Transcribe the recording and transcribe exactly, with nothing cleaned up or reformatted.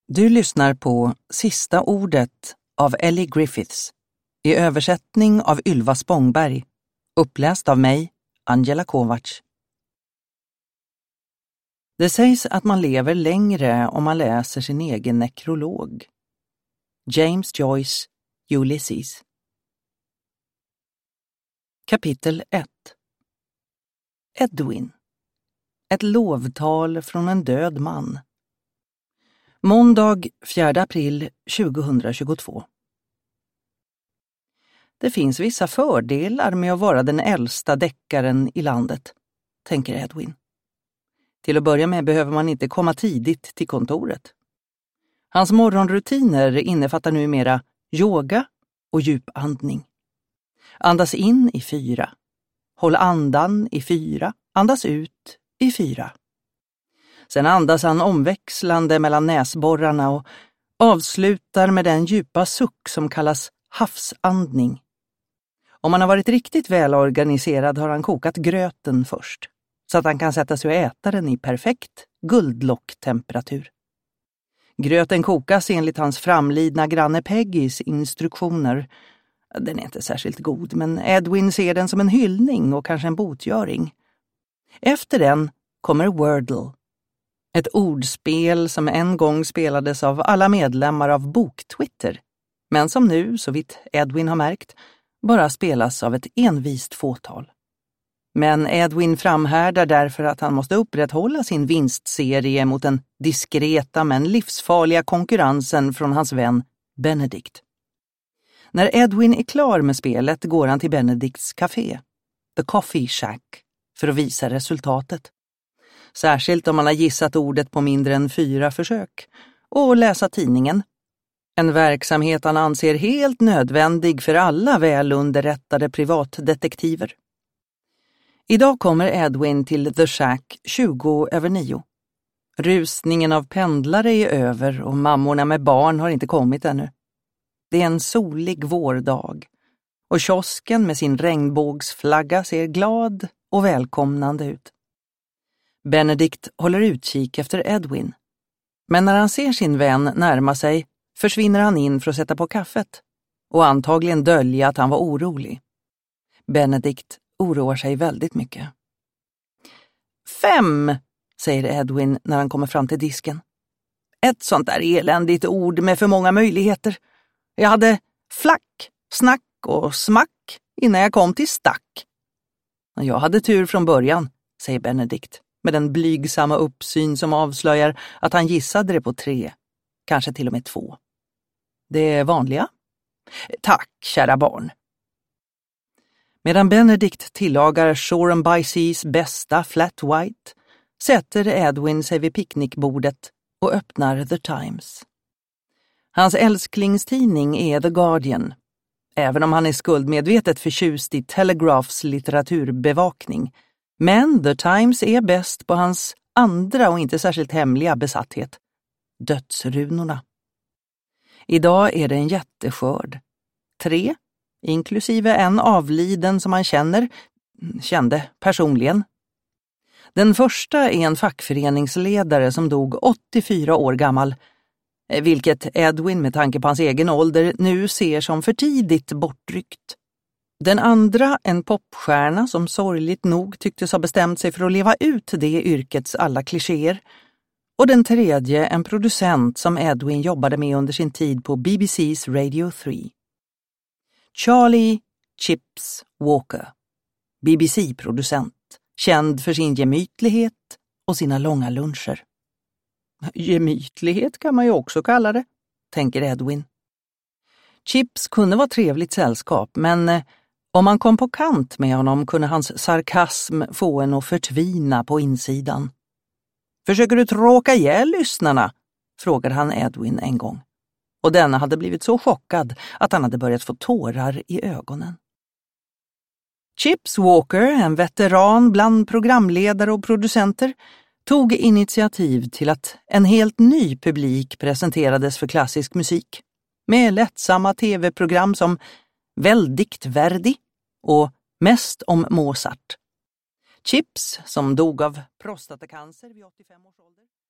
Du lyssnar på Sista ordet av Ellie Griffiths i översättning av Ylva Spångberg, uppläst av mig, Angela Kovacs. Det sägs att man lever längre om man läser sin egen nekrolog. James Joyce, Ulysses. Kapitel ett. Edwin. Ett lovtal från en död man. Måndag fjärde april tjugohundratjugotvå. Det finns vissa fördelar med att vara den äldsta deckaren i landet, tänker Edwin. Till att börja med behöver man inte komma tidigt till kontoret. Hans morgonrutiner innefattar numera yoga och djupandning. Andas in i fyra. Håll andan i fyra. Andas ut i fyra. Sen andas han omväxlande mellan näsborrarna och avslutar med den djupa suck som kallas havsandning. Om han har varit riktigt välorganiserad har han kokat gröten först, så att han kan sätta sig och äta den i perfekt guldlocktemperatur. Gröten kokas enligt hans framlidna granne Peggys instruktioner. Den är inte särskilt god, men Edwin ser den som en hyllning och kanske en botgöring. Efter den kommer Wordle. Ett ordspel som en gång spelades av alla medlemmar av Boktwitter, men som nu, så vitt Edwin har märkt, bara spelas av ett envist fåtal. Men Edwin framhärdar därför att han måste upprätthålla sin vinstserie mot den diskreta men livsfarliga konkurrensen från hans vän Benedict. När Edwin är klar med spelet går han till Benedicts café, The Coffee Shack, för att visa resultatet. Särskilt om man har gissat ordet på mindre än fyra försök. Och läsa tidningen. En verksamhet han anser helt nödvändig för alla välunderrättade privatdetektiver. Idag kommer Edwin till The Shack tjugo över nio. Rusningen av pendlare är över och mammorna med barn har inte kommit ännu. Det är en solig vårdag. Och kiosken med sin regnbågsflagga ser glad och välkomnande ut. Benedict håller utkik efter Edwin. Men när han ser sin vän närma sig försvinner han in för att sätta på kaffet och antagligen dölja att han var orolig. Benedict oroar sig väldigt mycket. Fem, säger Edwin när han kommer fram till disken. Ett sånt där eländigt ord med för många möjligheter. Jag hade flack, snack och smack innan jag kom till stack. Jag hade tur från början, säger Benedict, med den blygsamma uppsyn som avslöjar att han gissade det på tre, kanske till och med två. Det är vanliga? Tack, kära barn. Medan Benedict tillagar Shoreham by Seas bästa flat white sätter Edwin sig vid picknickbordet och öppnar The Times. Hans älsklingstidning är The Guardian, även om han är skuldmedvetet förtjust i Telegraphs litteraturbevakning. Men The Times är bäst på hans andra och inte särskilt hemliga besatthet, dödsrunorna. Idag är det en jätteskörd. Tre, inklusive en avliden som han känner, kände personligen. Den första är en fackföreningsledare som dog åttiofyra år gammal, vilket Edwin med tanke på hans egen ålder nu ser som för tidigt bortryckt. Den andra en popstjärna som sorgligt nog tycktes ha bestämt sig för att leva ut det yrkets alla klichéer. Och den tredje en producent som Edwin jobbade med under sin tid på B B C's Radio tre. Charlie Chips Walker, B B C-producent, känd för sin gemytlighet och sina långa luncher. Gemytlighet kan man ju också kalla det, tänker Edwin. Chips kunde vara trevligt sällskap, men om man kom på kant med honom kunde hans sarkasm få en att förtvina på insidan. Försöker du tråka ihjäl lyssnarna? Frågade han Edwin en gång. Och denna hade blivit så chockad att han hade börjat få tårar i ögonen. Chips Walker, en veteran bland programledare och producenter, tog initiativ till att en helt ny publik presenterades för klassisk musik. Med lättsamma tv-program som Väldigt Verdi och Mest om Mozart. Chips, som dog av prostatacancer vid åttiofem års ålder.